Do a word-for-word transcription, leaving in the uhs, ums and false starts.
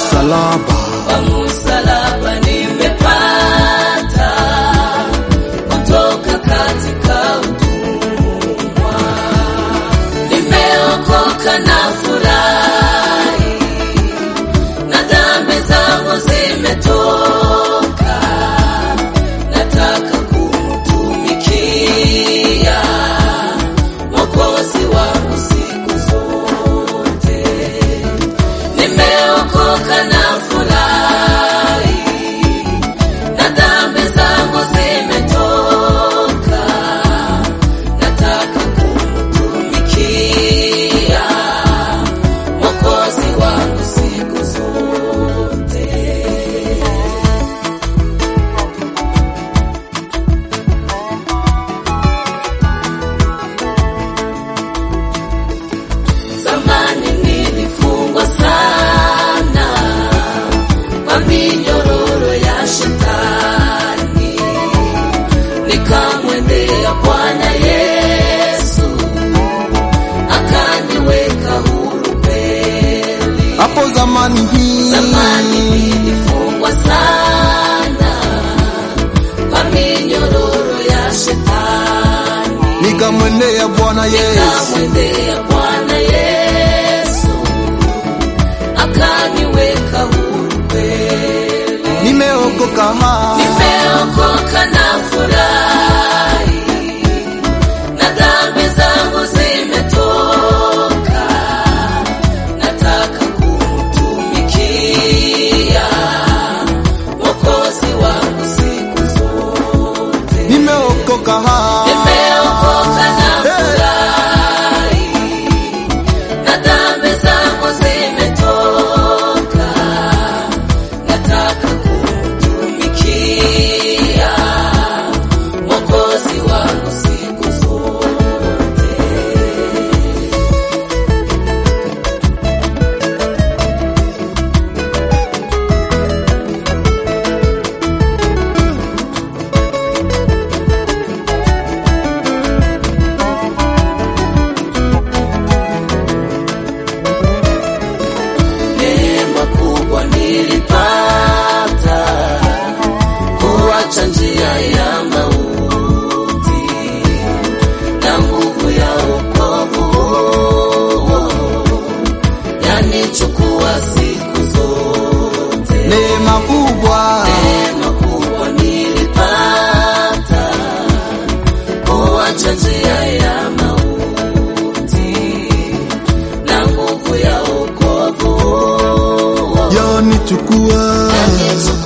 msalaba, kwa msalaba nimepata kutoka katika utumwa. Nimeokoka na furahi, na dhambi zangu zimetoka. Nataka kumtumikia Mwokozi wangu siku zote. Nimeokoka na furahi, na dhambi zangu zimetoka. Nataka kumtumikia Mwokozi wangu siku zote. Zamani nilifungwa sana kwa minyororo ya shetani, nikamwendea Bwana Yesu akaniweka huru kweli. hapo zamani hii, Zamani nilifungwa sana kwa minyororo ya shetani, nikamwendea Bwana Yesu, nikamwendea Bwana Yesu akaniweka huru kweli. nimeokoka ha, Nimeokoka na furahi, na dhambi zangu zimetoka. Nataka kumtumikia Mwokozi wangu siku zote. nimeokoka ha, Nimeokoka na furahi, na dhambi zangu zimetoka. Nataka kumtumikia Mwokozi wangu siku zote. Neema kubwa nilipata kuacha njia ya mauti, na nguvu ya wokovu yanichukua siku zote. neema kubwa, Neema kubwa nilipata kuacha njia ya mauti, na nguvu ya wokovu yanichukua, yanichukua